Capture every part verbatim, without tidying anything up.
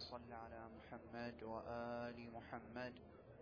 صل على محمد وآل محمد.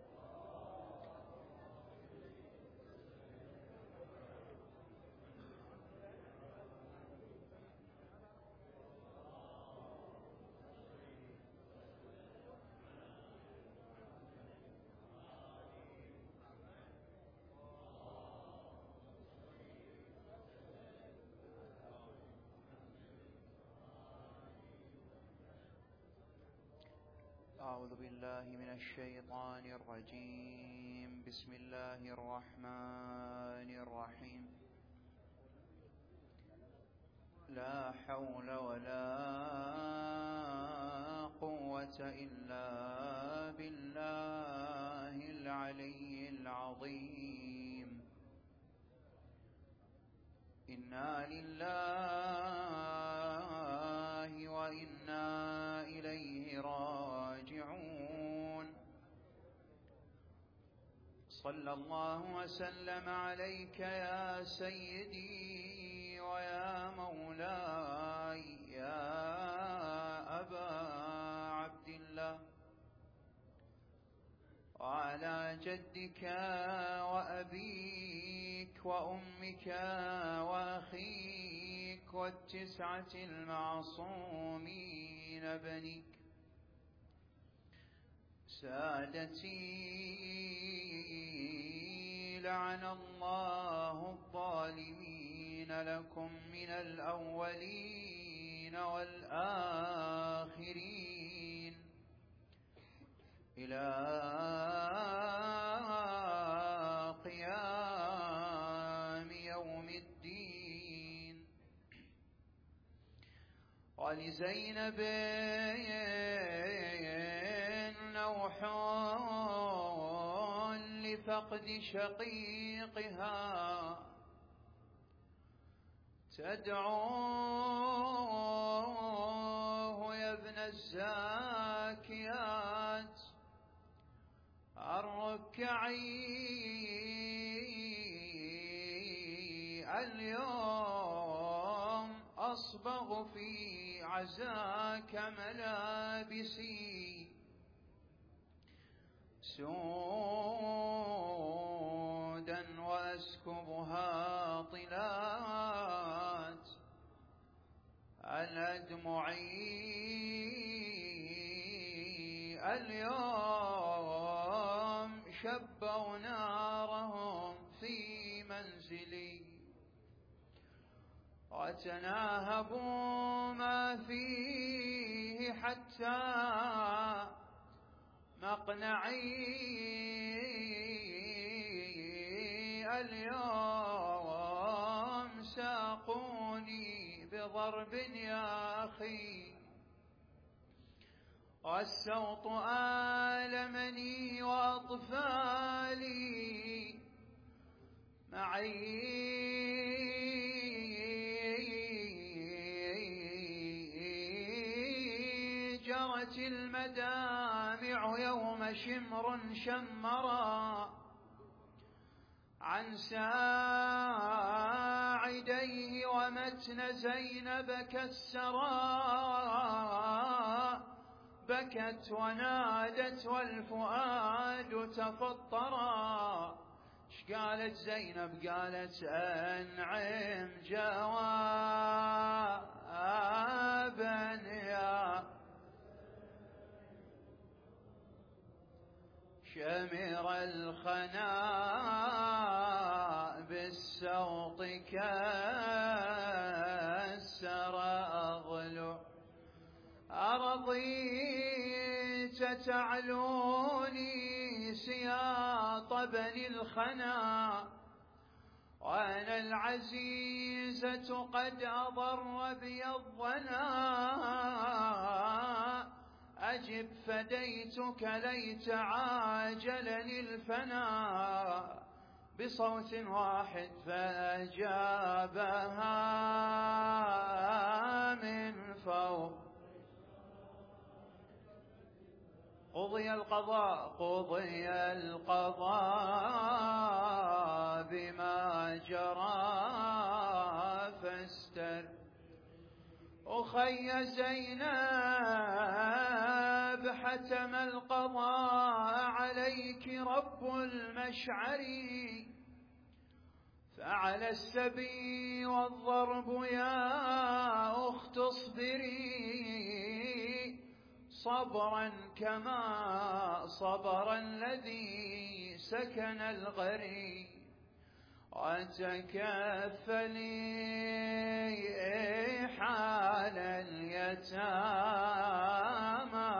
أعوذ بالله من الشيطان الرجيم. بسم الله الرحمن الرحيم. لا حول ولا قوة إلا بالله العلي العظيم. إنا لله وإنا إليه راجعون. صلى الله وسلم عليك يا سيدي ويا مولاي يا أبا عبد الله، وعلى جدك وأبيك وأمك وأخيك والتسعة المعصومين بنيك. سادتي لعن الله الظالمين لكم من الأولين والآخرين إلى قيام يوم الدين. ولزينب نوح لفقد شقيقها تدعوه يا ابن الزاكيات الركعي اليوم أصبغ في عزاك ملابسي سودا وأسكبها طلات الأدمعي اليوم شبوا نارهم في منزلي وتناهبوا ما فيه حتى مقنعي اليوم ساقوني بضرب يا أخي، والسوط آلمني وأطفالي معي جرت المدامع يوم شمر شمرا عن ساعديه ومتن زينب كسرا بكت ونادت والفؤاد تفطرا. اش قالت زينب؟ قالت أنعم جوابا يا شمر الخنا بالسوط كسر أضلع أرضيت تعلوني سياط بني الخنا وأنا العزيزة قد أضر بي الظنا أجب فديتك ليت عاجلني الفنا بصوت واحد فأجابها من فوق. قضي القضاء قضي القضاء بما جرى فاستر أخي زينب حتم القضاء عليك رب المشعر، فعلى السبي والضرب يا أخت اصبري، صبرا كما صبر الذي سكن الغري، وتكفلي حال اليتامى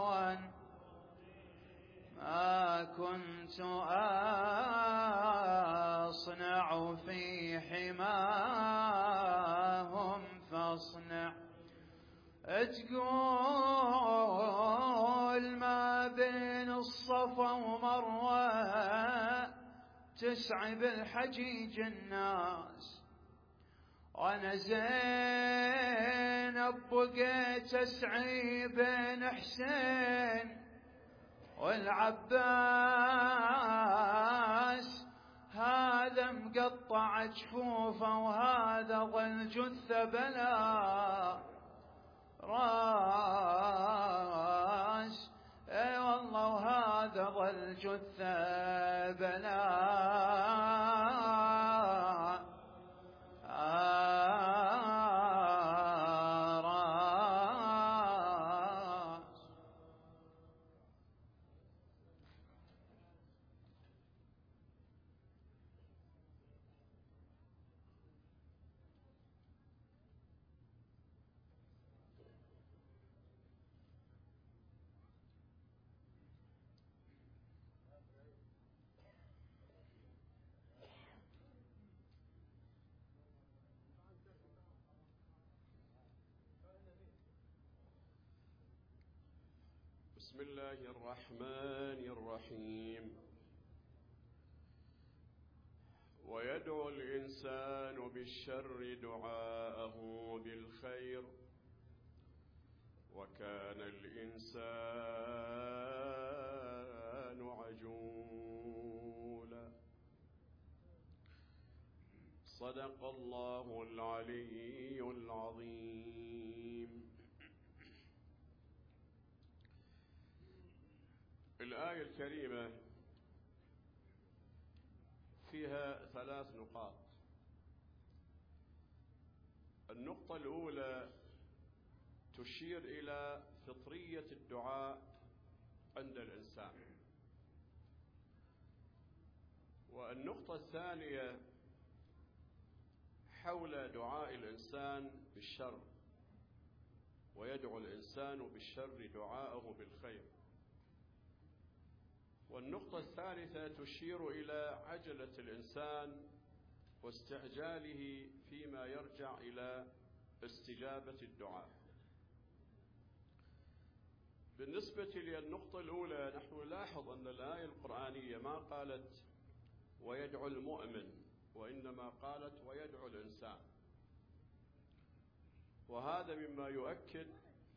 ما كنت أصنع في حماهم فاصنع. تقول ما بين الصفا ومروة تسعى بالحجيج الناس، وانا زينب بقيت اسعي بين حسين والعباس، هذا مقطع جفوفه وهذا ظل جثة بلا راس، اي والله وهذا ظل جثة بلا بسم الله الرحمن الرحيم. ويدعو الإنسان بالشر دعاءه بالخير، وكان الإنسان عجولا. صدق الله العلي العظيم. الآية الكريمة فيها ثلاث نقاط. النقطة الأولى تشير إلى فطرية الدعاء عند الإنسان، والنقطة الثانية حول دعاء الإنسان بالشر، ويدعو الإنسان بالشر دعاءه بالخير. والنقطة الثالثة تشير إلى عجلة الإنسان واستعجاله فيما يرجع إلى استجابة الدعاء. بالنسبة للنقطة الأولى نحن نلاحظ أن الآية القرآنية ما قالت ويدعو المؤمن، وإنما قالت ويدعو الإنسان، وهذا مما يؤكد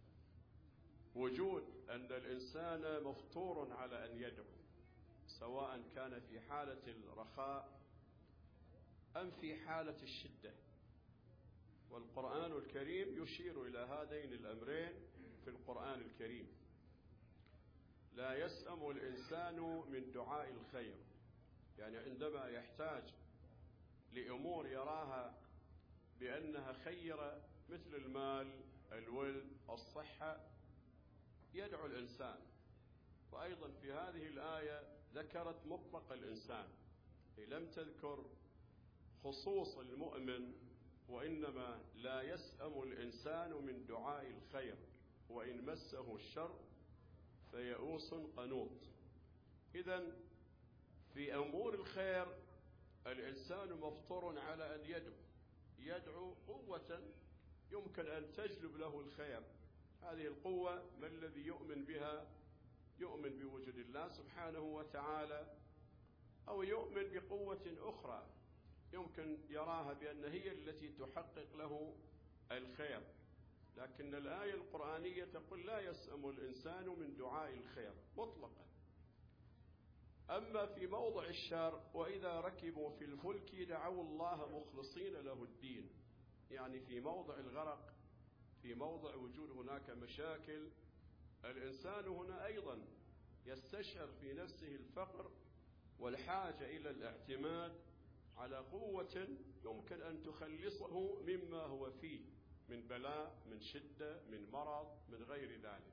وجود أن الإنسان مفطور على أن يدعو، سواء كان في حالة الرخاء أم في حالة الشدة. والقرآن الكريم يشير إلى هذين الأمرين في القرآن الكريم. لا يسأم الإنسان من دعاء الخير، يعني عندما يحتاج لأمور يراها بأنها خيرة مثل المال، الولد، الصحة، يدعو الإنسان. وأيضا في هذه الآية ذكرت مطلق الإنسان، لم تذكر خصوص المؤمن، وإنما لا يسأم الإنسان من دعاء الخير، وإن مسه الشر فيئوس قنوط. إذن في أمور الخير الإنسان مفطور على أن يدعو يدعو قوة يمكن أن تجلب له الخير. هذه القوة ما الذي يؤمن بها؟ يؤمن بوجود الله سبحانه وتعالى، أو يؤمن بقوة أخرى يمكن يراها بأن هي التي تحقق له الخير. لكن الآية القرآنية تقول لا يسأم الإنسان من دعاء الخير مطلقا. أما في موضع الشر وإذا ركبوا في الفلك دعوا الله مخلصين له الدين، يعني في موضع الغرق، في موضع وجود هناك مشاكل، الإنسان هنا أيضا يستشعر في نفسه الفقر والحاجة إلى الاعتماد على قوة يمكن أن تخلصه مما هو فيه من بلاء، من شدة، من مرض، من غير ذلك.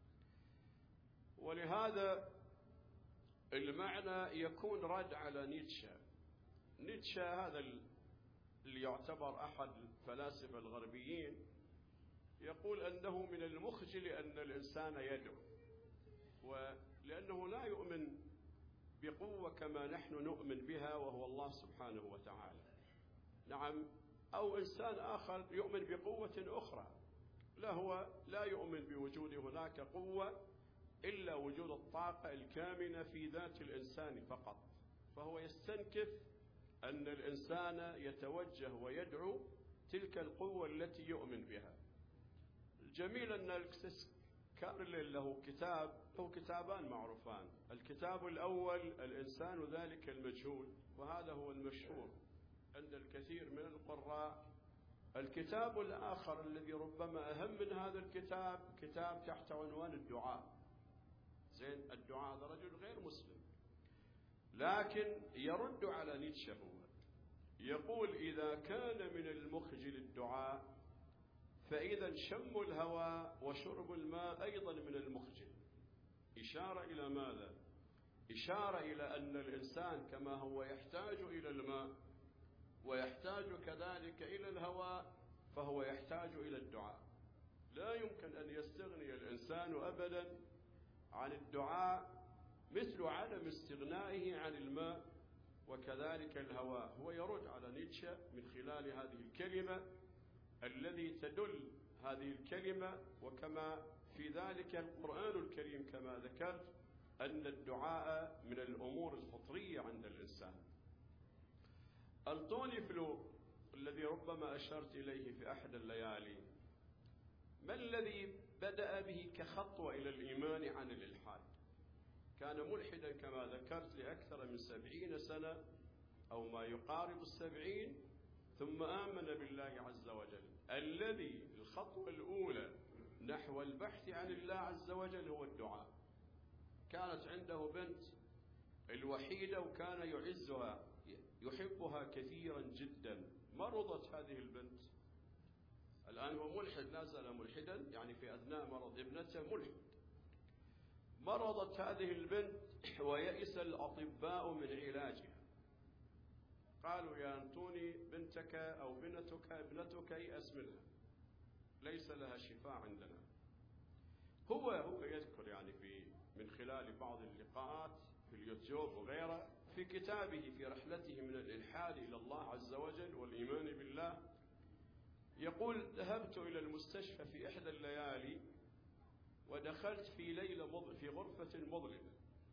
ولهذا المعنى يكون رد على نيتشه. نيتشه هذا اللي يعتبر أحد الفلاسفة الغربيين، يقول أنه من المخجل أن الإنسان يدعو، ولأنه لا يؤمن بقوة كما نحن نؤمن بها وهو الله سبحانه وتعالى. نعم، أو إنسان آخر يؤمن بقوة أخرى، لا هو لا يؤمن بوجود هناك قوة إلا وجود الطاقة الكامنة في ذات الإنسان فقط، فهو يستنكف أن الإنسان يتوجه ويدعو تلك القوة التي يؤمن بها. الجميل أن كارل له كتاب، له كتابان معروفان. الكتاب الأول الإنسان ذلك المجهول، وهذا هو المشهور عند الكثير من القراء. الكتاب الآخر الذي ربما أهم من هذا الكتاب كتاب تحت عنوان الدعاء. زين، الدعاء هذا رجل غير مسلم، لكن يرد على نيتشه. هو يقول إذا كان من المخجل الدعاء فإذا شم الهواء وشرب الماء أيضا من المخجل. إشارة إلى ماذا؟ إشارة إلى أن الإنسان كما هو يحتاج إلى الماء ويحتاج كذلك إلى الهواء، فهو يحتاج إلى الدعاء. لا يمكن أن يستغني الإنسان أبدا عن الدعاء، مثل عدم استغنائه عن الماء وكذلك الهواء. هو يرد على نيتشه من خلال هذه الكلمة الذي تدل هذه الكلمة، وكما في ذلك القرآن الكريم كما ذكرت أن الدعاء من الأمور الفطرية عند الإنسان. أنطوني فلو الذي ربما أشرت إليه في أحد الليالي، ما الذي بدأ به كخطوة إلى الإيمان عن الإلحاد؟ كان ملحدا كما ذكرت لأكثر من سبعين سنة أو ما يقارب السبعين، ثم آمن بالله عز وجل. الذي الخطوة الأولى نحو البحث عن الله عز وجل هو الدعاء. كانت عنده بنت الوحيدة وكان يعزها يحبها كثيرا جدا. مرضت هذه البنت، الآن هو ملحد، لا زال ملحدا، يعني في أثناء مرض ابنته ملحد. مرضت هذه البنت ويئس الأطباء من علاجها. قالوا يا أنطوني بنتك أو بنتك ابنتك يأس منها، ليس لها شفاء عندنا. هو هو يذكر يعني في من خلال بعض اللقاءات في اليوتيوب وغيره في كتابه في رحلته من الإلحاد إلى الله عز وجل والإيمان بالله، يقول ذهبت إلى المستشفى في إحدى الليالي ودخلت في ليلة مض... في غرفة مظلمة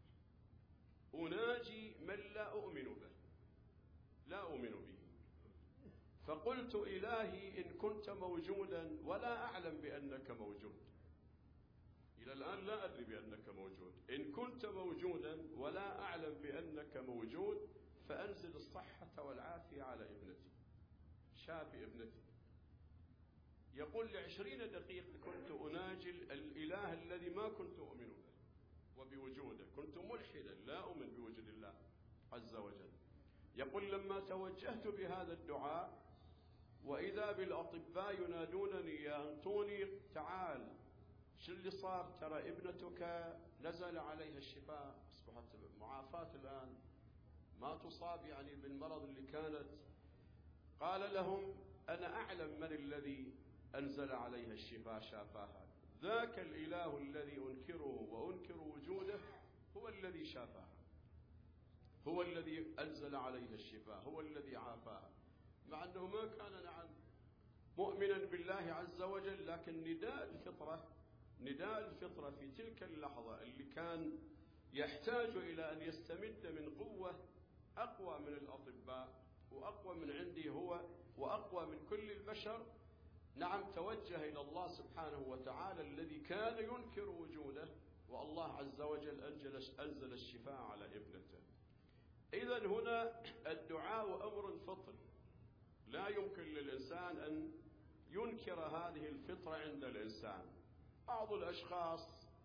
أناجي من لا أؤمن به، لا أؤمن به، فقلت إلهي إن كنت موجودا ولا أعلم بأنك موجود، إلى الآن لا أدري بأنك موجود، إن كنت موجودا ولا أعلم بأنك موجود فأنزل الصحة والعافية على ابنتي، شافي ابنتي. يقول لعشرين دقيقة كنت أناجي الإله الذي ما كنت أؤمن به وبوجوده، كنت ملحدا لا أؤمن بوجود الله عز وجل. يقول لما توجهت بهذا الدعاء وإذا بالأطباء ينادونني يا أنطوني تعال، شو اللي صار؟ ترى ابنتك نزل عليها الشفاء، أصبحت معافاة الآن، ما تصاب يعني بالمرض اللي كانت. قال لهم أنا أعلم من الذي أنزل عليها الشفاء شافاها، ذاك الإله الذي أنكره وأنكر وجوده هو الذي شافاها، هو الذي أنزل عليها الشفاء، هو الذي عافاها، مع أنه ما كان نعم مؤمنا بالله عز وجل، لكن نداء الفطرة نداء الفطرة في تلك اللحظة اللي كان يحتاج إلى أن يستمد من قوة أقوى من الأطباء وأقوى من عنده هو وأقوى من كل البشر، نعم توجه إلى الله سبحانه وتعالى الذي كان ينكر وجوده، والله عز وجل أنزل الشفاء على ابنته. إذن هنا الدعاء أمر فطري، لا يمكن للإنسان أن ينكر هذه الفطرة عند الإنسان. بعض الأشخاص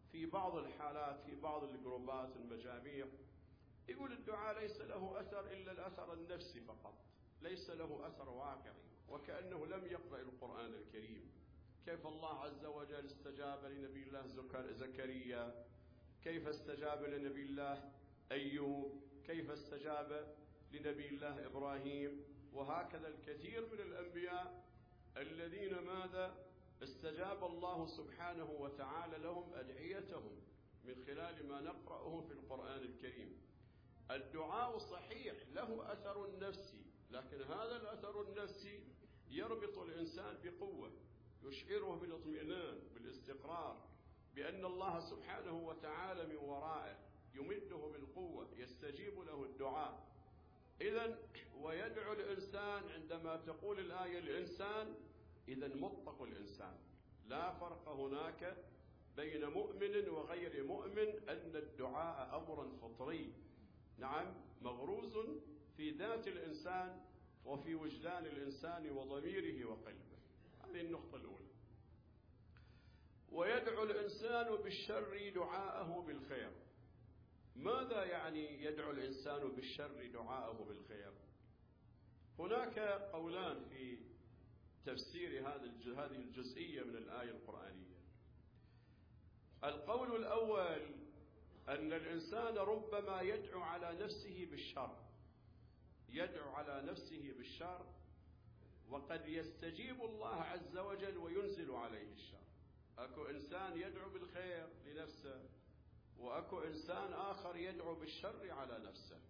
في بعض الحالات في بعض الجروبات المجاميع يقول الدعاء ليس له أثر إلا الأثر النفسي فقط، ليس له أثر واقعي، وكأنه لم يقرأ القرآن الكريم. كيف الله عز وجل استجاب لنبي الله زكريا، كيف استجاب لنبي الله أيوب، كيف استجاب لنبي الله إبراهيم، وهكذا الكثير من الأنبياء الذين ماذا استجاب الله سبحانه وتعالى لهم أدعيتهم من خلال ما نقرأه في القرآن الكريم. الدعاء صحيح له أثر نفسي، لكن هذا الأثر النفسي يربط الإنسان بقوة، يشعره بالاطمئنان بالاستقرار بأن الله سبحانه وتعالى من ورائه، يمده بالقوة، يستجيب له الدعاء. إذن ويدعو الإنسان، عندما تقول الآية الإنسان إذن مطلق الإنسان، لا فرق هناك بين مؤمن وغير مؤمن، أن الدعاء أمر فطري، نعم مغروز في ذات الإنسان وفي وجدان الإنسان وضميره وقلبه. هذه النقطة الأولى. ويدعو الإنسان بالشر دعاءه بالخير. ماذا يعني يدعو الإنسان بالشر دعاءه بالخير؟ هناك قولان في تفسير هذه الجزئية من الآية القرآنية. القول الأول أن الإنسان ربما يدعو على نفسه بالشر، يدعو على نفسه بالشر، وقد يستجيب الله عز وجل وينزل عليه الشر. أكو إنسان يدعو بالخير لنفسه، وأكو إنسان آخر يدعو بالشر على نفسه.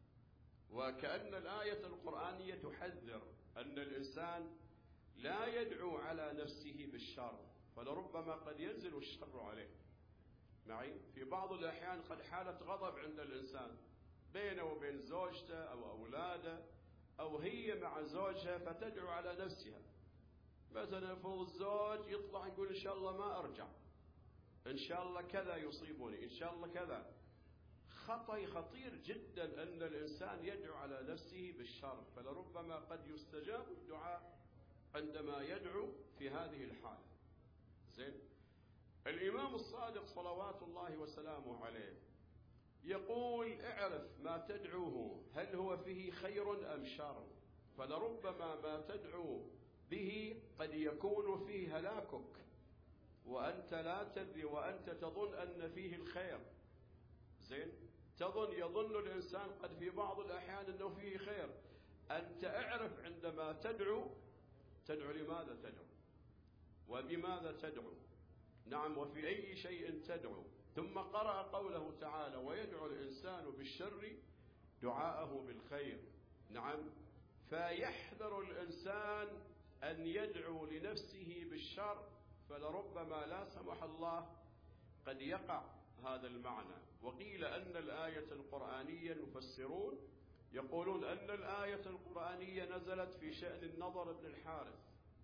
وكأن الآية القرآنية تحذر أن الإنسان لا يدعو على نفسه بالشر، فلربما قد ينزل الشر عليه. معي؟ في بعض الأحيان قد حالة غضب عند الإنسان بينه وبين زوجته أو أولاده، أو هي مع زوجها فتدعو على نفسها. مثلا فوق الزوج يطلع يقول إن شاء الله ما أرجع، إن شاء الله كذا يصيبني، إن شاء الله كذا. خطأ خطير جدا أن الإنسان يدعو على نفسه بالشر، فلربما قد يستجاب الدعاء عندما يدعو في هذه الحالة. زين. الإمام الصادق صلوات الله وسلامه عليه يقول اعرف ما تدعوه هل هو فيه خير أم شر، فلربما ما تدعو به قد يكون فيه هلاكك وأنت لا تدري، وأنت تظن أن فيه الخير. زين. تظن يظن الإنسان قد في بعض الأحيان أنه فيه خير. أنت اعرف عندما تدعو تدعو لماذا تدعو وبماذا تدعو، نعم، وفي أي شيء تدعو. ثم قرأ قوله تعالى ويدعو الإنسان بالشر دعاءه بالخير. نعم. فيحذر الإنسان أن يدعو لنفسه بالشر، فلربما لا سمح الله قد يقع هذا المعنى. وقيل أن الآية القرآنية المفسرون يقولون أن الآية القرآنية نزلت في شأن النضر بن الحارث.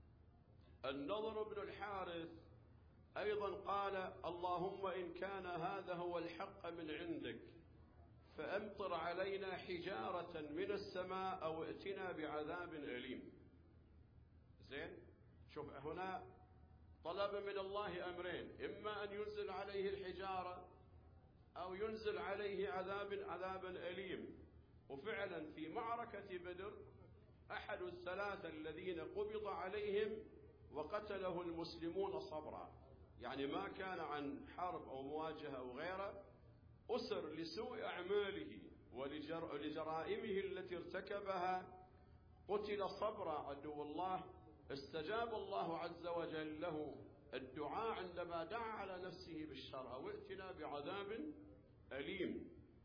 النضر بن الحارث أيضا قال اللهم إن كان هذا هو الحق من عندك فأمطر علينا حجارة من السماء أو ائتنا بعذاب أليم. زين. شوف هنا طلب من الله أمرين، إما أن ينزل عليه الحجارة أو ينزل عليه عذاب عذابا أليم. وفعلا في معركة بدر أحد الثلاثة الذين قبض عليهم وقتله المسلمون صبرا، يعني ما كان عن حرب أو مواجهة أو غيره، أسر لسوء أعماله ولجرائمه التي ارتكبها، قتل صبرا عدو الله. استجاب الله عز وجل له الدعاء عندما دعا على نفسه بالشر أو ائتنا بعذاب أليم.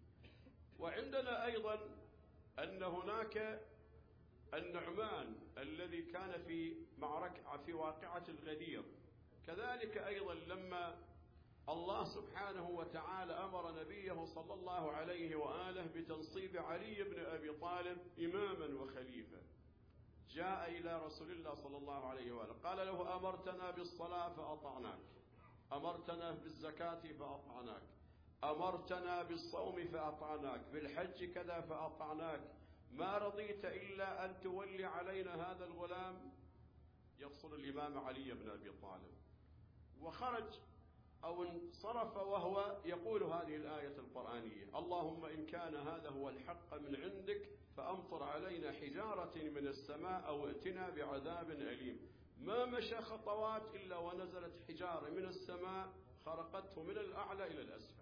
وعندنا أيضا أن هناك النعمان الذي كان في معركة في واقعة الغدير، كذلك أيضا لما الله سبحانه وتعالى أمر نبيه صلى الله عليه وآله بتنصيب علي بن أبي طالب إماما وخليفة، جاء إلى رسول الله صلى الله عليه وآله قال له أمرتنا بالصلاة فأطعناك، أمرتنا بالزكاة فأطعناك، أمرتنا بالصوم فأطعناك، بالحج كذا فأطعناك، ما رضيت إلا أن تولي علينا هذا الغلام، يقصد الإمام علي بن أبي طالب. وخرج أو انصرف وهو يقول هذه الآية القرآنية: اللهم إن كان هذا هو الحق من عندك فأمطر علينا حجارة من السماء أو ائتنا بعذاب أليم. ما مشى خطوات إلا ونزلت حجارة من السماء خرقته من الأعلى إلى الأسفل.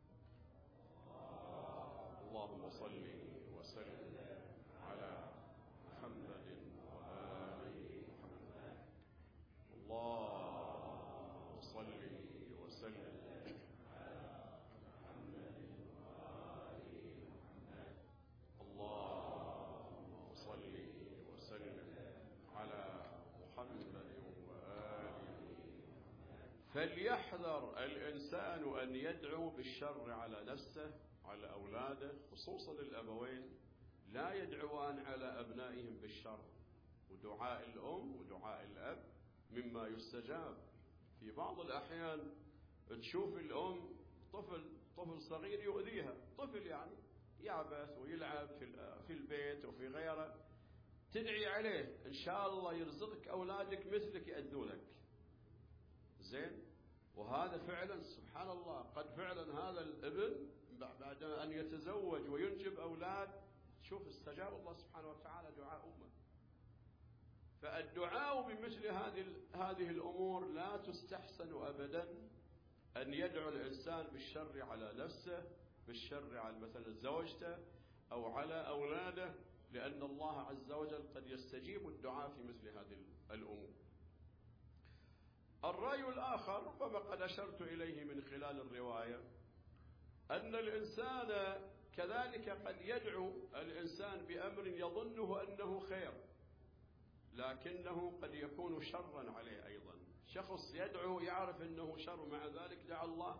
اللهم صل وسلم على محمد وآل محمد. اللهم صل وسلم على محمد وآل محمد. اللهم صل وسلم على محمد وآل محمد. فليحذر الإنسان أن يدعو بالشر على نفسه، على أولاده، خصوصا الأبوين لا يدعوان على أبنائهم بالشر. ودعاء الأم ودعاء الأب مما يستجاب. في بعض الأحيان تشوف الأم طفل طفل صغير يؤذيها، طفل يعني يعبث ويلعب في البيت وفي غيره، تدعي عليه إن شاء الله يرزقك أولادك مثلك يأذونك. زين؟ وهذا فعلا سبحان الله قد فعلا هذا الابن بعد أن يتزوج وينجب أولاد شوف استجاب الله سبحانه وتعالى دعاء أمه. فالدعاء بمثل هذه هذه الأمور لا تستحسن أبدا، أن يدعو الإنسان بالشر على نفسه، بالشر على مثلا زوجته أو على أولاده، لأن الله عز وجل قد يستجيب الدعاء في مثل هذه الأمور. الرأي الآخر ربما قد أشرت إليه من خلال الرواية، أن الإنسان كذلك قد يدعو الإنسان بأمر يظنه أنه خير لكنه قد يكون شرا عليه أيضا. شخص يدعو يعرف أنه شر مع ذلك دعا الله،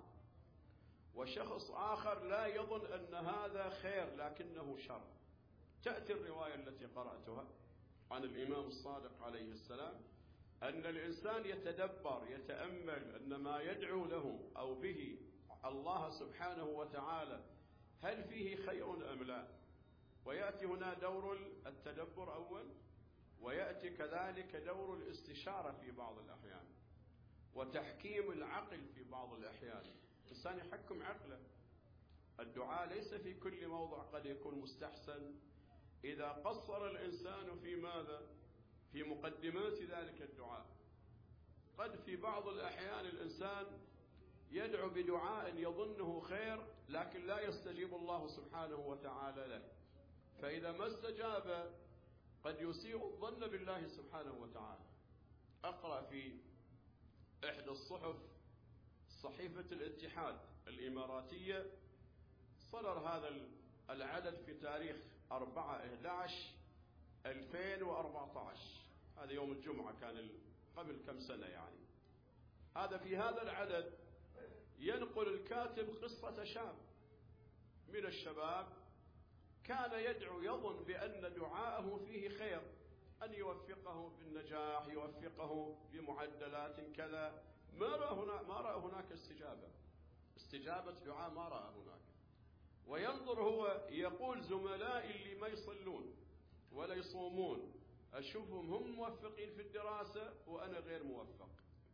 وشخص آخر لا يظن أن هذا خير لكنه شر. تأتي الرواية التي قرأتها عن الإمام الصادق عليه السلام أن الإنسان يتدبر يتأمل أن ما يدعو له أو به الله سبحانه وتعالى هل فيه خير أم لا. ويأتي هنا دور التدبر أول، ويأتي كذلك دور الاستشارة في بعض الأحيان، وتحكيم العقل في بعض الأحيان. الإنسان يحكم عقله. الدعاء ليس في كل موضع قد يكون مستحسن إذا قصر الإنسان في ماذا؟ في مقدمات ذلك الدعاء. قد في بعض الأحيان الإنسان يدعو بدعاء يظنه خير لكن لا يستجيب الله سبحانه وتعالى له، فإذا ما استجاب قد يسيء الظن بالله سبحانه وتعالى. أقرأ في إحدى الصحف صحيفة الاتحاد الإماراتية صدر هذا العدد في تاريخ أربعة أحد عشر ألفين وأربعة عشر، هذا يوم الجمعة كان قبل كم سنة يعني. هذا في هذا العدد ينقل الكاتب قصة شاب من الشباب كان يدعو يظن بأن دعاءه فيه خير، أن يوفقه بالنجاح، يوفقه بمعدلات كذا. ما رأى هنا ما رأى هناك استجابة استجابة دعاء ما رأى هناك. وينظر هو يقول زملائي اللي ما يصلون ولا يصومون أشوفهم هم موفقين في الدراسة وأنا غير موفق.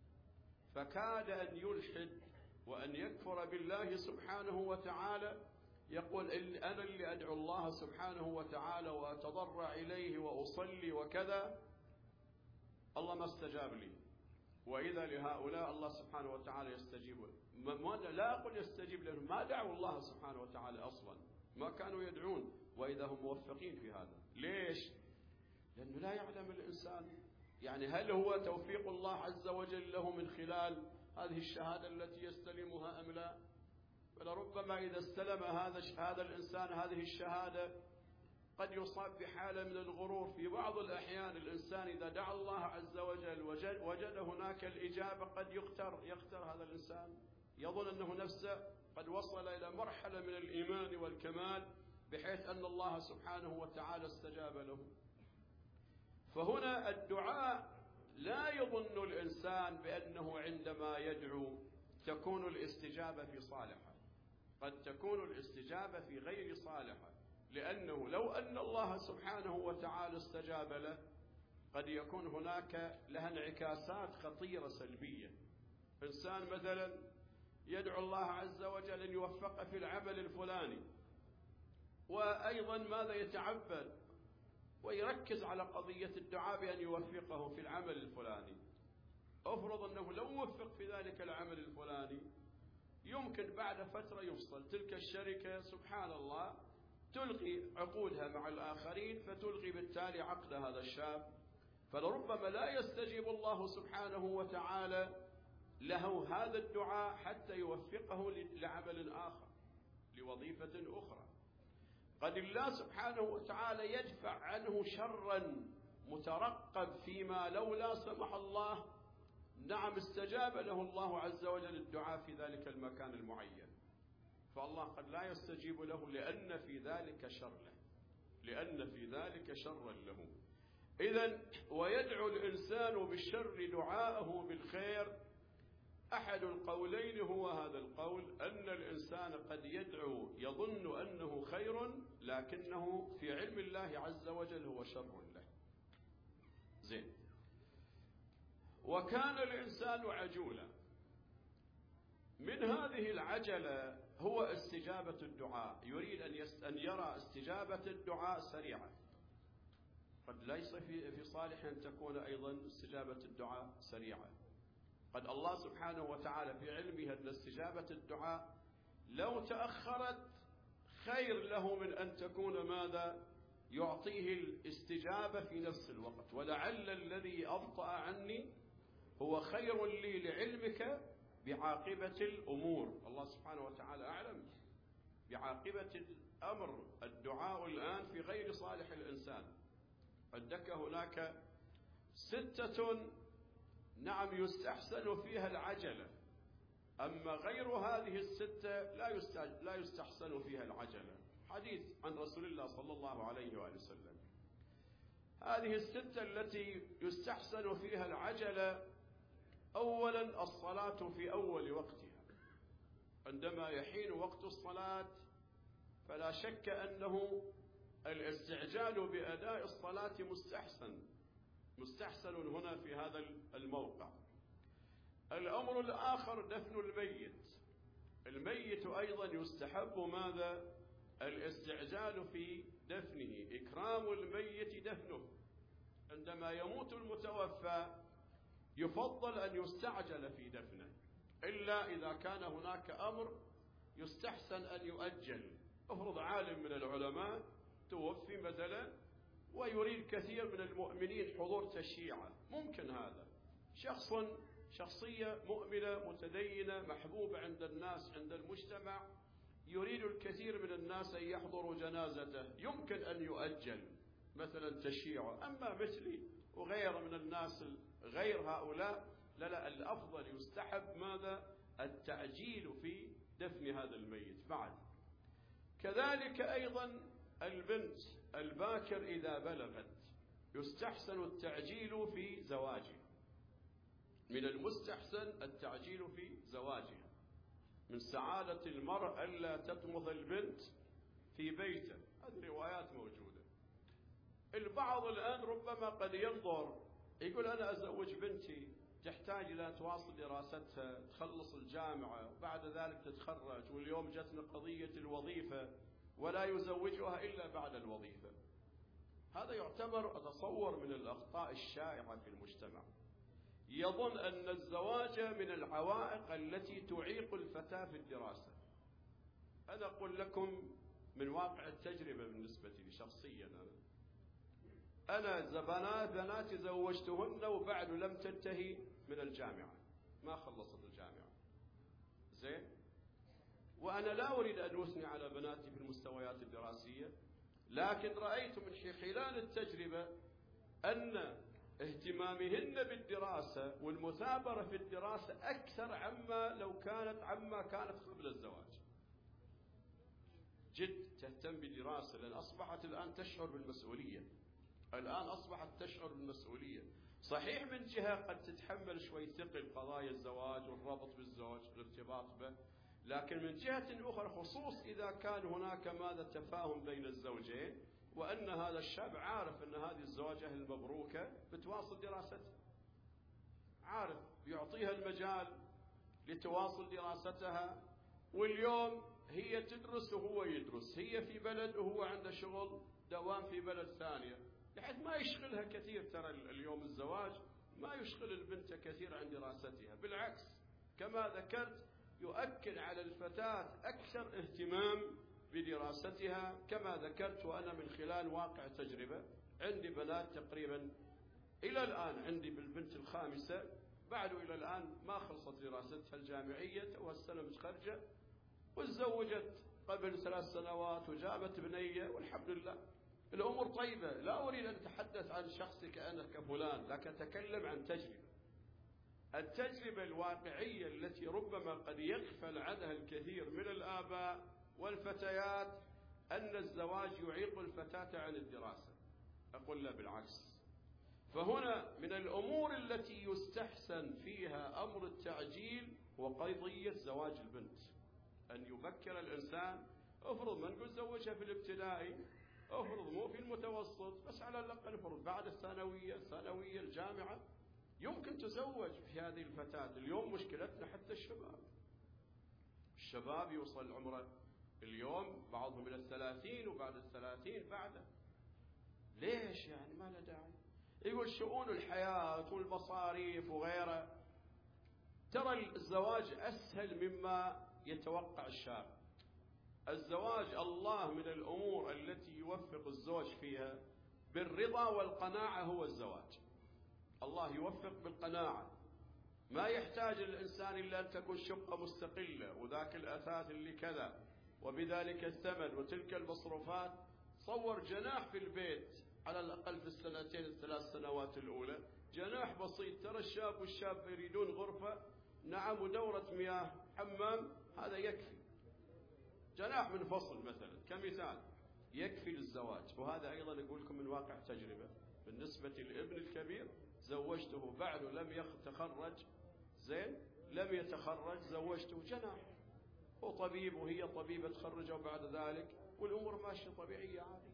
فكاد أن يلحد وأن يكفر بالله سبحانه وتعالى. يقول أنا اللي أدعو الله سبحانه وتعالى وأتضرع إليه وأصلي وكذا، الله ما استجاب لي. وإذا لهؤلاء الله سبحانه وتعالى يستجيب. لا أقول يستجيب لهم، ما دعوا الله سبحانه وتعالى أصلا، ما كانوا يدعون، وإذا هم موفقين في هذا. ليش؟ لأنه لا يعلم الإنسان يعني هل هو توفيق الله عز وجل له من خلال هذه الشهادة التي يستلمها أم لا. فلربما إذا استلم هذا هذا الإنسان هذه الشهادة قد يصاب بحالة من الغرور. في بعض الأحيان الإنسان إذا دعا الله عز وجل وجد, وجد هناك الإجابة قد يغتر يغتر هذا الإنسان، يظن أنه نفسه قد وصل إلى مرحلة من الإيمان والكمال بحيث أن الله سبحانه وتعالى استجاب له. فهنا الدعاء لا يظن الإنسان بأنه عندما يدعو تكون الاستجابة في صالحه، قد تكون الاستجابة في غير صالحه، لأنه لو أن الله سبحانه وتعالى استجاب له قد يكون هناك لها انعكاسات خطيرة سلبية. إنسان مثلا يدعو الله عز وجل أن يوفقه في العمل الفلاني، وأيضا ماذا يتعبد ويركز على قضية الدعاء بأن يوفقه في العمل الفلاني. أفرض أنه لو وفق في ذلك العمل الفلاني يمكن بعد فترة يفصل، تلك الشركة سبحان الله تلغي عقودها مع الآخرين، فتلغي بالتالي عقد هذا الشاب، فلربما لا يستجيب الله سبحانه وتعالى له هذا الدعاء حتى يوفقه لعمل آخر، لوظيفة أخرى. قد الله سبحانه وتعالى يدفع عنه شرا مترقب فيما لولا سمح الله نعم استجاب له الله عز وجل الدعاء في ذلك المكان المعين، فالله قد لا يستجيب له لأن في ذلك شر له، لأن في ذلك شرا له. إذن ويدعو الإنسان بالشر دعاءه بالخير. أحد القولين هو هذا القول، أن الإنسان قد يدعو يظن أنه خير لكنه في علم الله عز وجل هو شر له. زين. وكان الإنسان عجولا، من هذه العجلة هو استجابة الدعاء، يريد أن, أن يرى استجابة الدعاء سريعة. قد ليس في, في صالح أن تكون أيضا استجابة الدعاء سريعة. قد الله سبحانه وتعالى في علمه أن استجابة الدعاء لو تأخرت خير له من أن تكون ماذا يعطيه الاستجابة في نفس الوقت. ولعل الذي أبطأ عني هو خير لي لعلمك بعاقبة الأمور. الله سبحانه وتعالى أعلم بعاقبة الأمر. الدعاء الآن في غير صالح الإنسان. عندك هناك ستة نعم يستحسن فيها العجلة، أما غير هذه الستة لا لا يستحسن فيها العجلة. حديث عن رسول الله صلى الله عليه وآله وسلم. هذه الستة التي يستحسن فيها العجلة: أولا الصلاة في أول وقتها. عندما يحين وقت الصلاة فلا شك أنه الاستعجال بأداء الصلاة مستحسن مستحسن هنا في هذا الموقع. الأمر الآخر دفن الميت. الميت أيضا يستحب ماذا؟ الاستعجال في دفنه، إكرام الميت دفنه. عندما يموت المتوفى يفضل أن يستعجل في دفنه، إلا إذا كان هناك أمر يستحسن أن يؤجل. افرض عالم من العلماء توفي مثلا ويريد كثير من المؤمنين حضور تشييعه، ممكن هذا. شخص شخصية مؤمنة متدينة محبوبة عند الناس عند المجتمع، يريد الكثير من الناس أن يحضروا جنازته، يمكن أن يؤجل مثلا تشييعه. أما مثلي وغير من الناس غير هؤلاء لا لا الأفضل يستحب ماذا؟ التعجيل في دفن هذا الميت بعد. كذلك أيضا البنت الباكر إذا بلغت يستحسن التعجيل في زواجها. من المستحسن التعجيل في زواجها. من سعادة المرء ألا تطمث البنت في بيته، هذه روايات موجودة. البعض الآن ربما قد ينظر يقول أنا أزوج بنتي تحتاج إلى تواصل دراستها، تخلص الجامعة وبعد ذلك تتخرج، واليوم جتنا قضية الوظيفة ولا يزوجها إلا بعد الوظيفة. هذا يعتبر أتصور من الأخطاء الشائعة في المجتمع. يظن أن الزواج من العوائق التي تعيق الفتاة في الدراسة. أنا أقول لكم من واقع التجربة بالنسبة لي شخصيا، أنا أنا زبنات بناتي زوجتهن وبعد لم تنتهي من الجامعة، ما خلصت الجامعة. زين؟ وأنا لا أريد أن أثني على بناتي في المستويات الدراسية، لكن رأيت من خلال التجربة أن اهتمامهن بالدراسة والمثابرة في الدراسة أكثر عما لو كانت عما كانت قبل الزواج. جد تهتم بالدراسة، لأن أصبحت الآن تشعر بالمسؤولية. الآن أصبحت تشعر بالمسؤولية. صحيح من جهة قد تتحمل شوي ثقل قضايا الزواج والربط بالزواج والارتباط به، لكن من جهة أخرى خصوص إذا كان هناك ماذا تفاهم بين الزوجين، وأن هذا الشاب عارف أن هذه الزواجة المبروكة بتواصل دراستها، عارف بيعطيها المجال لتواصل دراستها، واليوم هي تدرس وهو يدرس، هي في بلد وهو عنده شغل دوام في بلد ثانية، بحيث ما يشغلها كثير. ترى اليوم الزواج ما يشغل البنت كثير عن دراستها، بالعكس كما ذكرت يؤكد على الفتاة أكثر اهتمام بدراستها. كما ذكرت وأنا من خلال واقع تجربة، عندي بنات تقريبا إلى الآن، عندي بالبنت الخامسة بعد إلى الآن ما خلصت دراستها الجامعية، والسنة متخرجة، وتزوجت قبل ثلاث سنوات وجابت بنية والحمد لله الأمور طيبة. لا أريد أن أتحدث عن شخصي كأنا كفلان، لكن أتكلم عن تجربة، التجربة الواقعية التي ربما قد يغفل عنها الكثير من الآباء والفتيات، أن الزواج يعيق الفتاة عن الدراسة. أقول لا، بالعكس. فهنا من الأمور التي يستحسن فيها أمر التعجيل هو قضية زواج البنت، أن يبكر الإنسان. أفرض ما نقول زوجها في الابتدائي، أفرض مو في المتوسط، بس على الأقل أفرض بعد الثانوية، الثانوية الجامعة، يمكن تزوج في هذه الفتاة. اليوم مشكلتنا حتى الشباب، الشباب يوصل عمره اليوم بعضهم إلى الثلاثين، وبعد الثلاثين بعده. ليش يعني؟ ما له داعي. يقول شؤون الحياة والمصاريف وغيره. ترى الزواج أسهل مما يتوقع الشاب. الزواج الله من الأمور التي يوفق الزوج فيها بالرضا والقناعة هو الزواج. الله يوفق بالقناعة، ما يحتاج الإنسان إلا أن تكون شقة مستقلة وذاك الأثاث اللي كذا وبذلك الثمن وتلك المصروفات. صور جناح في البيت على الأقل في السنتين الثلاث سنوات الأولى، جناح بسيط. ترى الشاب والشاب يريدون غرفة، نعم، ودورة مياه، حمام، هذا يكفي. جناح منفصل مثلا كمثال يكفي للزواج. وهذا أيضا أقول لكم من واقع تجربة. بالنسبة للابن الكبير زوجته بعد لم يتخرج، زين، لم يتخرج، زوجته جناح، هو طبيب وهي طبيبة، تخرجوا بعد ذلك والأمور ماشية طبيعية عادية،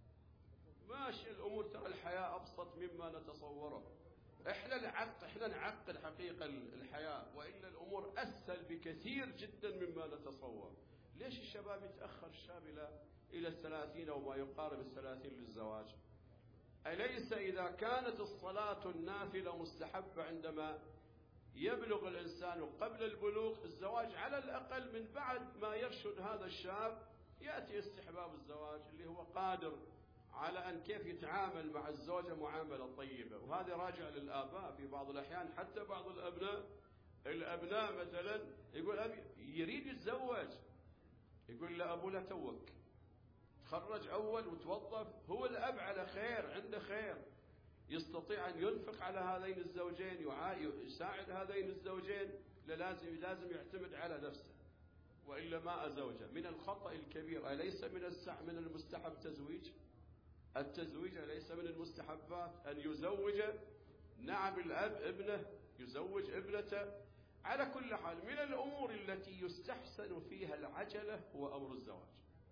ماشي الأمور. ترى الحياة أبسط مما نتصوره. إحنا نعقد إحنا نعقد حقيقة الحياة، وإلا الأمور أسهل بكثير جدا مما نتصور. ليش الشباب يتأخر الشاب إلى إلى الثلاثين أو ما يقارب الثلاثين للزواج؟ أليس إذا كانت الصلاة النافلة مستحبة عندما يبلغ الإنسان قبل البلوغ، الزواج على الأقل من بعد ما يرشد هذا الشاب يأتي استحباب الزواج، اللي هو قادر على أن كيف يتعامل مع الزوجة معاملة طيبة. وهذا راجع للآباء في بعض الأحيان، حتى بعض الأبناء الأبناء مثلا يقول أبي يريد يتزوج، يقول له أبو لا توك تخرج أول وتوظف. هو الأب على خير، عنده خير، يستطيع أن ينفق على هذين الزوجين، يساعد هذين الزوجين، لازم لازم يعتمد على نفسه، وإلا ما أزوجه. من الخطأ الكبير، أليس من السع من المستحب تزويج؟ التزويج أليس من المستحبات أن يزوج؟ نعم، الأب ابنه يزوج ابنته. على كل حال من الأمور التي يستحسن فيها العجلة هو أمر الزواج.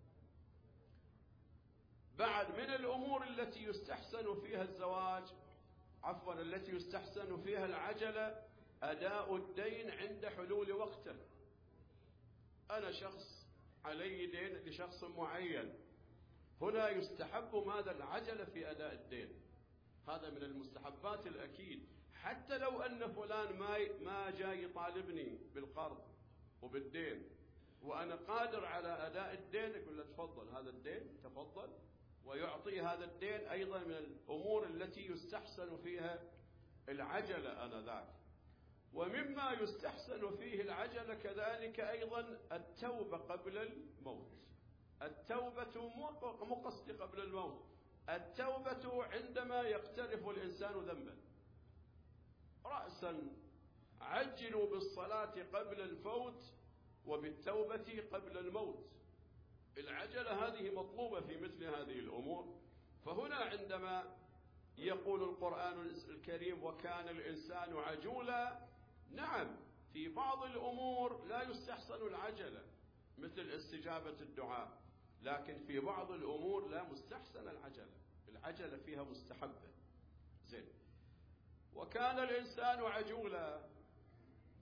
بعد من الأمور التي يستحسن فيها الزواج، عفوا التي يستحسن فيها العجلة، أداء الدين عند حلول وقته. أنا شخص علي دين لشخص معين، هنا يستحب ماذا؟ العجلة في أداء الدين. هذا من المستحبات الأكيد. حتى لو أن فلان ما ما جاي يطالبني بالقرض وبالدين وأنا قادر على أداء الدين، يقول له تفضل هذا الدين، تفضل، ويعطي هذا الدين. أيضا من الأمور التي يستحسن فيها العجلة آنذاك. ومما يستحسن فيه العجلة كذلك أيضا التوبة قبل الموت. التوبة مو قصدي قبل الموت، التوبة عندما يقترف الإنسان ذنبا. رأسا عجلوا بالصلاة قبل الفوت وبالتوبة قبل الموت. العجلة هذه مطلوبة في مثل هذه الأمور. فهنا عندما يقول القرآن الكريم وكان الإنسان عجولا، نعم، في بعض الأمور لا يستحسن العجلة مثل استجابة الدعاء، لكن في بعض الأمور لا مستحسن العجلة، العجلة فيها مستحبة. زين. وكان الإنسان عجولا،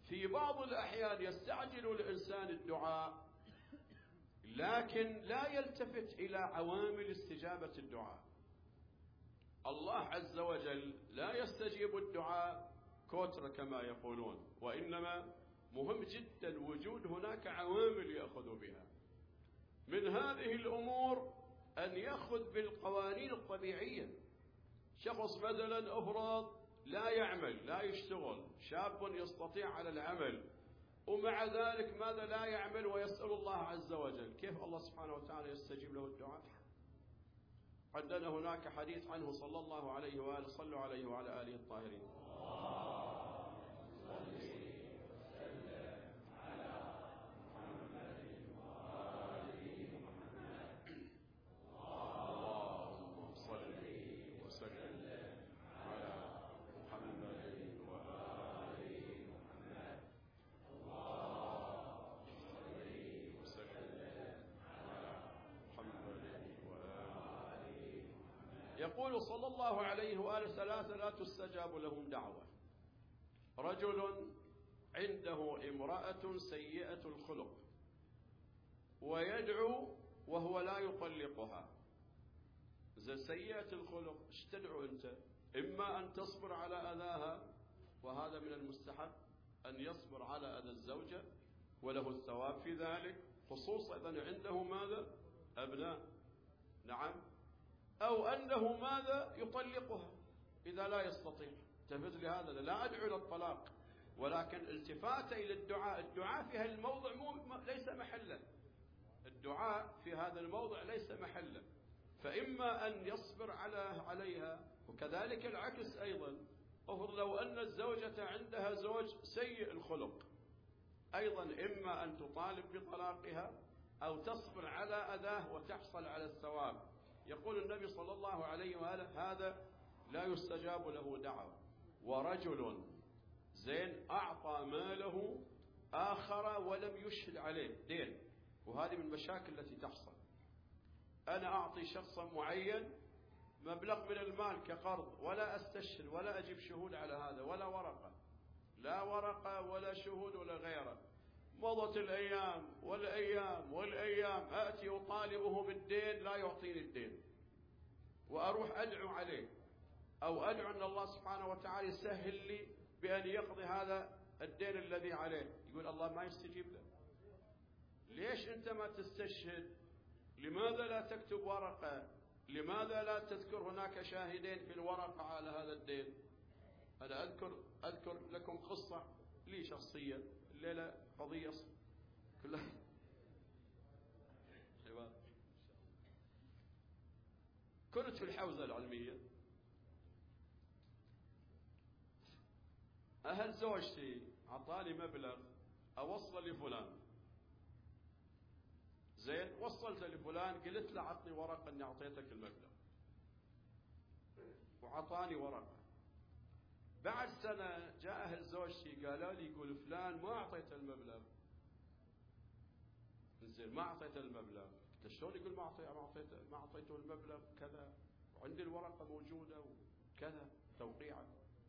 في بعض الأحيان يستعجل الإنسان الدعاء لكن لا يلتفت إلى عوامل استجابة الدعاء. الله عز وجل لا يستجيب الدعاء كوتر كما يقولون، وإنما مهم جدا وجود هناك عوامل يأخذ بها. من هذه الأمور أن يأخذ بالقوانين الطبيعية. شخص مثلا أفراد لا يعمل لا يشتغل، شاب يستطيع على العمل ومع ذلك ماذا لا يعمل ويسأل الله عز وجل، كيف الله سبحانه وتعالى يستجيب له الدعاء؟ عندنا هناك حديث عنه صلى الله عليه وآله، صلوا عليه وعلى آله الطاهرين. يقول صلى الله عليه وآله ثلاثة لا تستجاب لهم دعوة: رجل عنده امرأة سيئة الخلق ويدعو وهو لا يطلقها. إذا سيئة الخلق ايش تدعو أنت؟ إما أن تصبر على أذاها، وهذا من المستحب أن يصبر على أذى الزوجة وله الثواب في ذلك، خصوصا إذا عنده ماذا؟ أبناء. نعم. أو أنه ماذا؟ يطلقها إذا لا يستطيع. تفز لهذا لا أدعو إلى الطلاق، ولكن التفات إلى الدعاء. الدعاء في هذا الموضع مو ليس محلا، الدعاء في هذا الموضع ليس محلا. فإما أن يصبر على عليها، وكذلك العكس أيضا. أفرض لو أن الزوجة عندها زوج سيء الخلق، أيضا إما أن تطالب بطلاقها أو تصبر على أذاه وتحصل على الثواب. يقول النبي صلى الله عليه وآله هذا لا يستجاب له دعوة. ورجل زين أعطى ماله آخر ولم يشهد عليه دين، وهذه من المشاكل التي تحصل. أنا أعطي شخصا معين مبلغ من المال كقرض ولا أستشهد ولا أجيب شهود على هذا ولا ورقة، لا ورقة ولا شهود ولا غيره. مضت الأيام والأيام والأيام، أأتي أطالبه بالدين لا يعطيني الدين، وأروح أدعو عليه أو أدعو أن الله سبحانه وتعالى يسهل لي بأن يقضي هذا الدين الذي عليه. يقول الله ما يستجيب له. ليش أنت ما تستشهد؟ لماذا لا تكتب ورقة؟ لماذا لا تذكر هناك شاهدين في الورقة على هذا الدين؟ أنا أذكر أذكر لكم قصة لي شخصيا الليلة، قضية كلها شباب. كنت في الحوزة العلمية، أهل زوجتي أعطاني مبلغ أوصل لفلان. زين، وصلت لفلان قلت له عطني ورقة أني أعطيتك المبلغ، وعطاني ورقة. بعد سنة جاء أهل زوجتي قالوا لي يقول فلان ما أعطيت المبلغ. زين، ما أعطيت المبلغ. قلت شلون يقول ما أعطيت ما أعطيت ما أعطيته المبلغ كذا، وعندي الورقة موجودة وكذا توقيعه.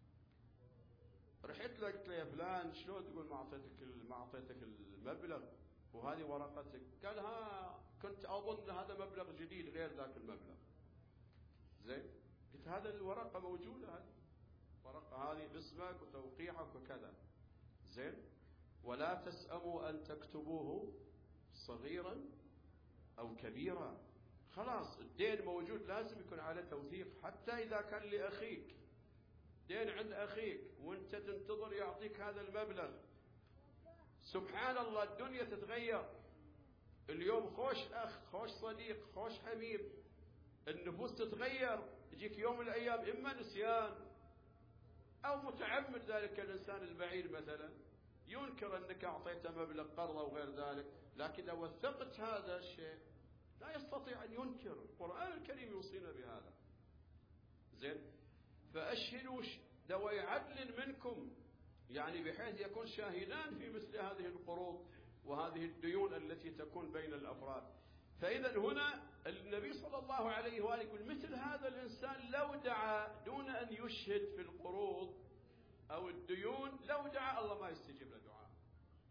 رحت له قلت له يا فلان شلون تقول ما أعطيتك ما أعطيتك المبلغ وهذه ورقتك؟ قال ها كنت أظن هذا مبلغ جديد غير ذاك المبلغ. زين، قلت هذا الورقة موجودة، هذه ورقة هذه باسمك وتوقيعك وكذا. زين، ولا تسأموا أن تكتبوه صغيرا أو كبيرا. خلاص الدين موجود، لازم يكون على توثيق. حتى إذا كان لأخيك دين عند أخيك وانت تنتظر يعطيك هذا المبلغ، سبحان الله الدنيا تتغير. اليوم خوش أخ، خوش صديق، خوش حبيب، النفوس تتغير. يجيك يوم من الأيام إما نسيان أو متعمد ذلك الإنسان البعيد مثلا ينكر أنك أعطيته مبلغ قرض أو غير ذلك، لكن إذا وثقت هذا الشيء لا يستطيع أن ينكر. القرآن الكريم يوصينا بهذا. زين، فأشهدوا ذوي عدل منكم، يعني بحيث يكون شاهدان في مثل هذه القروض وهذه الديون التي تكون بين الأفراد. فإذا هنا النبي صلى الله عليه وآله يقول مثل هذا الإنسان لو دعا دون أن يشهد في القروض أو الديون، لو دعا الله ما يستجيب له دعاء.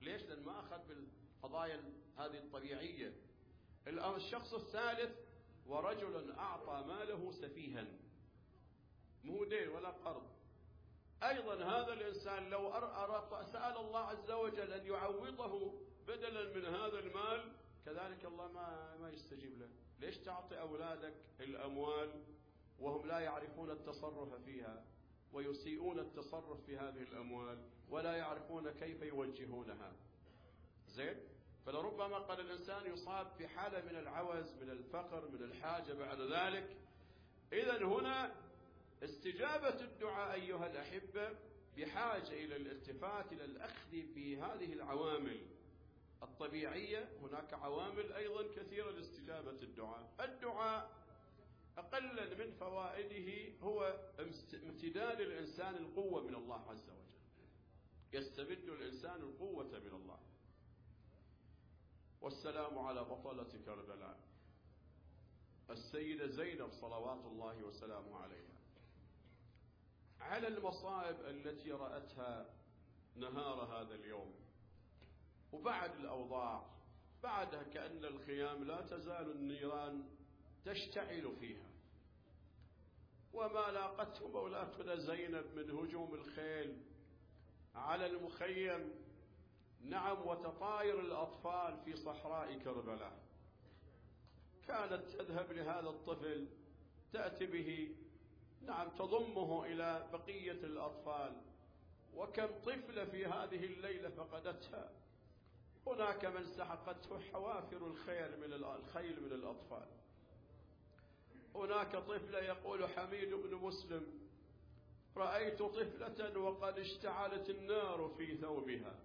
ليش؟ لأن ما أخذ بالقضايا هذه الطبيعية. الشخص الثالث: ورجل أعطى ماله سفيها، مو دين ولا قرض. أيضا هذا الإنسان لو سأل الله عز وجل أن يعوضه بدلا من هذا المال، كذلك الله ما ما يستجيب له. ليش تعطي أولادك الأموال وهم لا يعرفون التصرف فيها، ويسيئون التصرف في هذه الأموال، ولا يعرفون كيف يوجهونها؟ زين؟ فلربما قد الإنسان يصاب في حالة من العوز، من الفقر، من الحاجة بعد ذلك. إذن هنا استجابة الدعاء أيها الأحبة بحاجة إلى الالتفات إلى الأخذ بهذه العوامل الطبيعية. هناك عوامل أيضا كثيرة لاستجابة الدعاء. الدعاء أقلا من فوائده هو امتداد الإنسان القوة من الله عز وجل، يستمد الإنسان القوة من الله. والسلام على بطلة كربلاء السيدة زينب صلوات الله وسلامه عليها، على المصائب التي رأتها نهار هذا اليوم، وبعد الأوضاع بعدها كأن الخيام لا تزال النيران تشتعل فيها، وما لاقته مولاتنا زينب من هجوم الخيل على المخيم، نعم، وتطاير الأطفال في صحراء كربلاء. كانت تذهب لهذا الطفل، تأتي به، نعم، تضمه إلى بقية الأطفال. وكم طفلة في هذه الليلة فقدتها. هناك من سحقته حوافر الخيل من الخيل من الأطفال. هناك طفلة يقول حميد بن مسلم: رأيت طفلة وقد اشتعلت النار في ثوبها،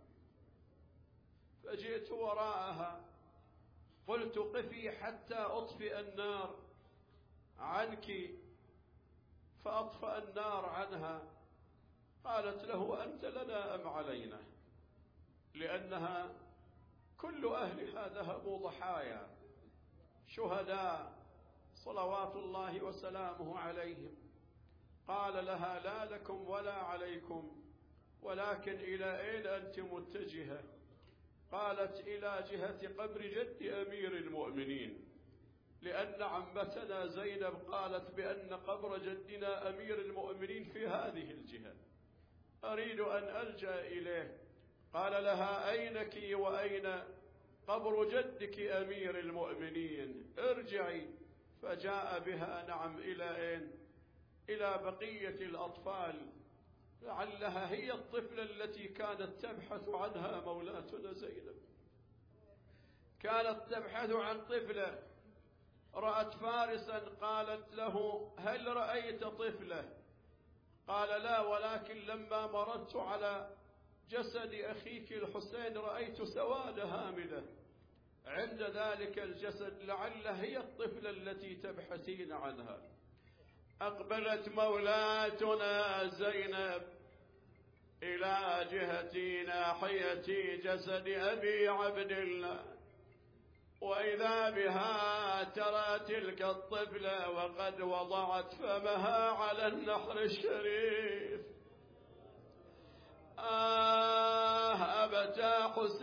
فجئت وراءها قلت: قفي حتى أطفئ النار عنك، فأطفأ النار عنها. قالت له: أنت لنا أم علينا؟ لأنها كل أهلها ذهبوا ضحايا شهداء صلوات الله وسلامه عليهم. قال لها: لا لكم ولا عليكم، ولكن إلى أين أنت متجهة؟ قالت: إلى جهة قبر جد أمير المؤمنين، لأن عمتنا زينب قالت بأن قبر جدنا أمير المؤمنين في هذه الجهة، أريد أن ألجأ إليه. قال لها: أينك وأين قبر جدك أمير المؤمنين؟ ارجعي. فجاء بها، نعم، إلى أين؟ إلى بقية الأطفال، لعلها هي الطفلة التي كانت تبحث عنها مولاتنا زينب. كانت تبحث عن طفلة، رأت فارسا، قالت له: هل رأيت طفلة؟ قال: لا، ولكن لما مررت على جسد أخيك الحسين رأيت سواد هامدة عند ذلك الجسد، لعل هي الطفلة التي تبحثين عنها. أقبلت مولاتنا زينب إلى جهة ناحية جسد أبي عبد الله، وإذا بها ترى تلك الطفلة وقد وضعت فمها على النحر الشريف. آه أبتا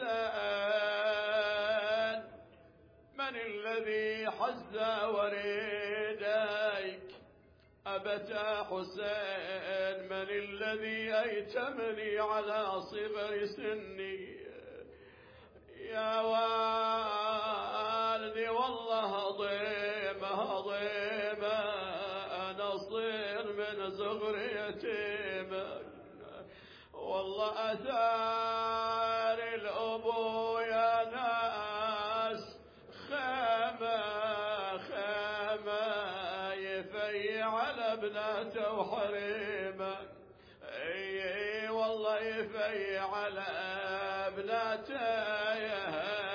حسين، من الذي حز وريديك؟ أبتا حسين، من الذي أيتمني على صغر سني؟ يا والدي والله ضيمة ضيمة، أنا صير من صغر يتيمة، والله أثار الأبو يا ناس خيمة خيمة، يفي على بناته وحريمه، اي والله يفي على بناته يا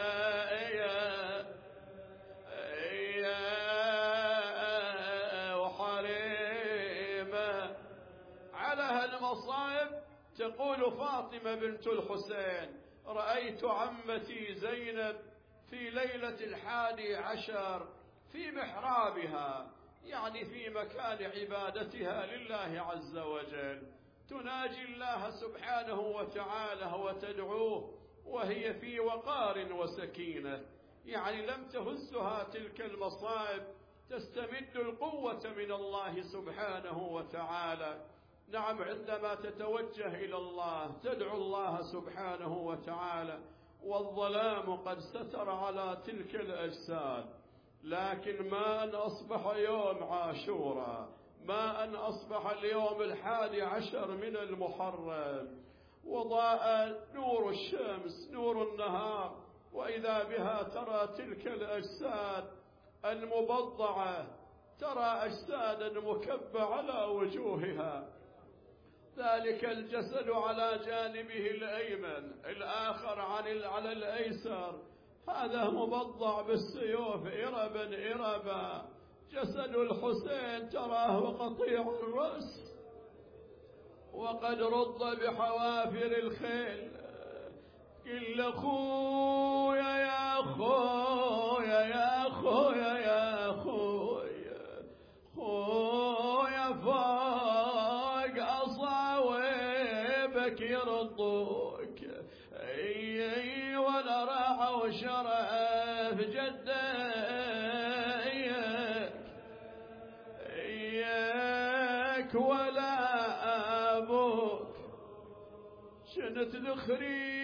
وحريمه. على هالمصائب تقول فاطمة بنت الحسين: رأيت عمتي زينب في ليلة الحادي عشر في محرابها، يعني في مكان عبادتها لله عز وجل، تناجي الله سبحانه وتعالى وتدعوه وهي في وقار وسكينة، يعني لم تهزها تلك المصائب، تستمد القوة من الله سبحانه وتعالى. نعم، عندما تتوجه إلى الله تدعو الله سبحانه وتعالى والظلام قد ستر على تلك الأجساد، لكن ما أن أصبح يوم عاشوراء، ما أن أصبح اليوم الحادي عشر من المحرم، وضاء نور الشمس نور النهار، وإذا بها ترى تلك الأجساد المبضعة، ترى أجسادا مكبة على وجوهها، ذلك الجسد على جانبه الأيمن، الآخر عن على الأيسر، هذا مبضع بالسيوف إربا إربا. جسد الحسين تراه قطيع الرأس وقد رض بحوافر الخيل. قل خويا يا خويا يا خويا يا خويا خويا فوق أصاوبك يرضوك، اي ولا راحوا شرف جديك، اياك ولا ابوك، شنت ذخري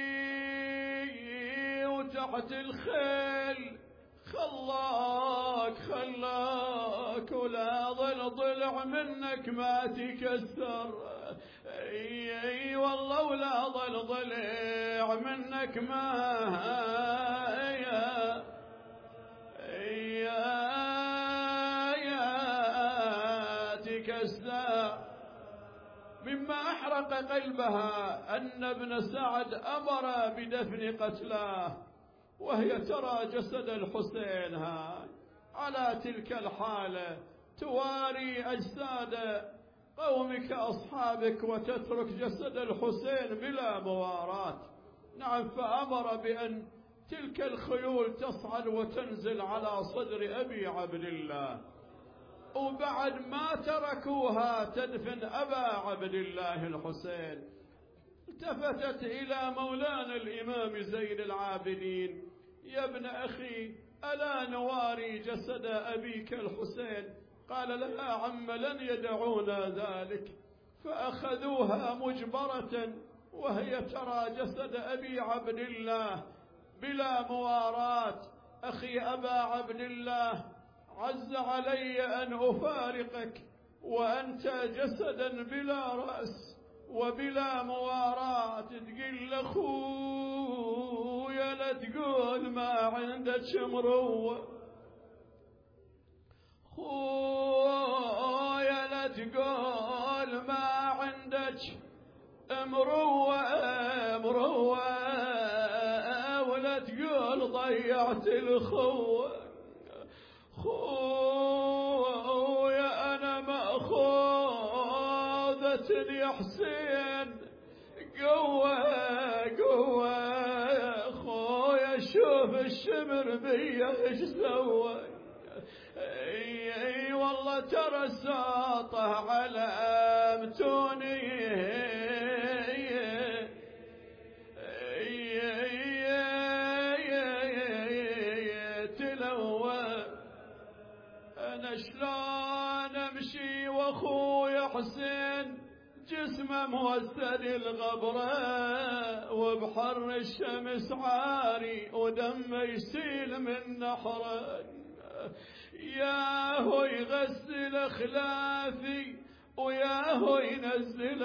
وتحت الخيل خلاك خلاك، ولا ظل ضلع منك ما تكسر، اي اي والله ولا ظل ضلع منك ما يا يا تكسر. مما أحرق قلبها أن ابن سعد أمر بدفن قتلاه، وهي ترى جسد الحسين ها على تلك الحالة، تواري أجساد قومك أصحابك وتترك جسد الحسين بلا مواراة. نعم، فأمر بأن تلك الخيول تصعد وتنزل على صدر أبي عبد الله، وبعد ما تركوها تدفن أبا عبد الله الحسين، التفتت إلى مولانا الإمام زين العابدين: يا ابن أخي، ألا نواري جسد أبيك الحسين؟ قال لها: عم لن يدعونا ذلك. فأخذوها مجبرة وهي ترى جسد أبي عبد الله بلا مواراة. أخي أبا عبد الله، عز علي أن أفارقك وأنت جسدا بلا رأس وبلا مواراة. تقول لأخويا لا تقول ما عندك مروة، خويا لا تقول ما عندك مروة مروة، ولا تقول ضيعت الخوة. خويا أنا مأخوذة يا حسين، قوة قوة. خويا شوف الشمر بيا ايش سوى، اي اي والله ترى ساطه على امتوني، شلون امشي واخويا حسين جسمه موسد الغبره، وبحر الشمس عاري ودمه يسيل من نحره. ياهو يغسل خلافي وياهو ينزل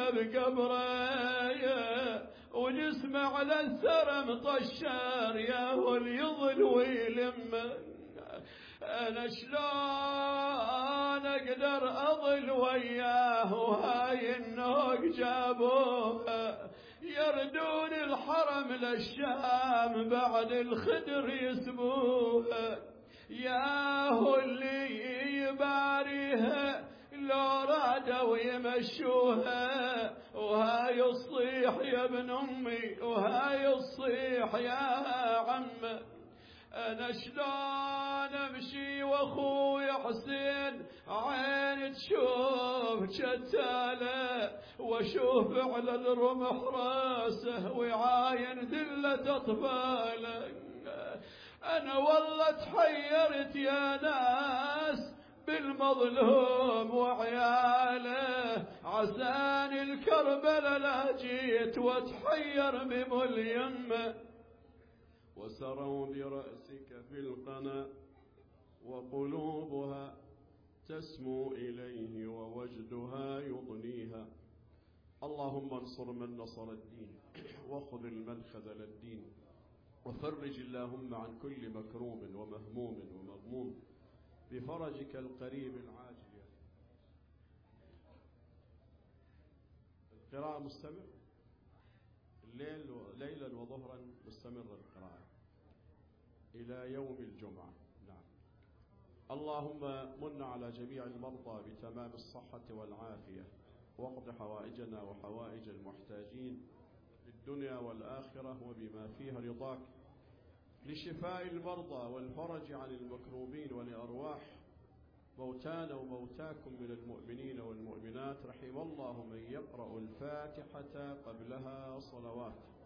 بقبره، وجسمه على الثرى مطشر ياهو يظل ويلمه. أنا شلون أقدر أظل وياه وهاي النوق جابوها، يردون الحرم للشام بعد الخدر يسبوها. ياهو اللي يباريها لو رادوا يمشوها، وهاي الصيح يا ابن أمي وهاي الصيح يا عم. أنا شلون أمشي وأخوي حسين عين تشوف شتالة، وشوف على الرمح راسه ويعاين ذلة أطفاله. أنا والله تحيرت يا ناس بالمظلوم وعياله، عساني الكربلة لا جيت وتحير مم اليمه. وسروا برأسك في القنا وقلوبها تسمو إليه ووجدها يضنيها. اللهم انصر من نصر الدين وخذل من خذل الدين، وفرج اللهم عن كل مكروب ومهموم ومغموم بفرجك القريب العاجل. القراءة مستمر الليل ليلا وظهرا، مستمر القراءة إلى يوم الجمعة. نعم. اللهم من على جميع المرضى بتمام الصحة والعافية، واقض حوائجنا وحوائج المحتاجين للدنيا والآخرة وبما فيها رضاك، لشفاء المرضى والفرج عن المكروبين، ولأرواح موتانا وموتاكم من المؤمنين والمؤمنات. رحم الله من يقرأ الفاتحة قبلها صلوات.